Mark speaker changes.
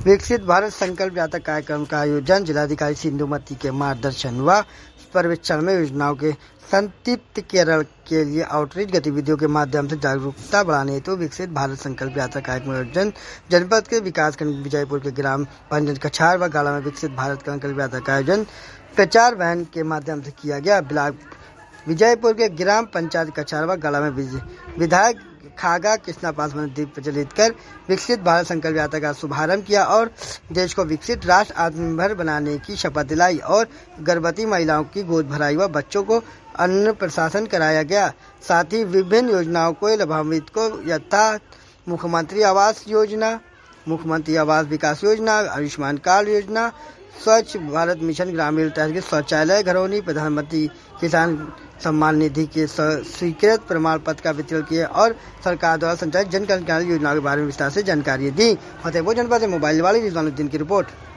Speaker 1: विकसित भारत संकल्प यात्रा कार्यक्रम का आयोजन जिलाधिकारी सिंधुमती के मार्गदर्शन व सर्वेक्षण में योजनाओं के संक्षिप्तीकरण के लिए आउटरीच गतिविधियों के माध्यम से जागरूकता बढ़ाने हेतु विकसित भारत संकल्प यात्रा कार्यक्रम आयोजन जनपद के विकासखंड विजयपुर के ग्राम पंचायत कछार व गाला में विकसित भारत संकल्प यात्रा का आयोजन प्रचार वैन के माध्यम से किया गया। ब्लॉक विजयपुर के ग्राम पंचायत कछार व गाला में विधायक खागा कृष्णा पासवान ने दीप प्रज्वलित कर विकसित भारत संकल्प यात्रा का शुभारंभ किया और देश को विकसित राष्ट्र आत्मनिर्भर बनाने की शपथ दिलाई और गर्भवती महिलाओं की गोद भराई व बच्चों को अन्न प्रशासन कराया गया। साथ ही विभिन्न योजनाओं को लाभान्वित को यथा मुख्यमंत्री आवास योजना, मुख्यमंत्री आवास विकास योजना, आयुष्मान कार्ड योजना, स्वच्छ भारत मिशन ग्रामीण के शौचालय घरौनी, प्रधानमंत्री किसान सम्मान निधि के स्वीकृत प्रमाण पत्र का वितरण किए और सरकार द्वारा संचालित जन कल्याणकारी योजनाओं के बारे में विस्तार से जानकारी दी। फतेहपुर जनपद से मोबाइल वाले रिजवानुद्दीन की रिपोर्ट।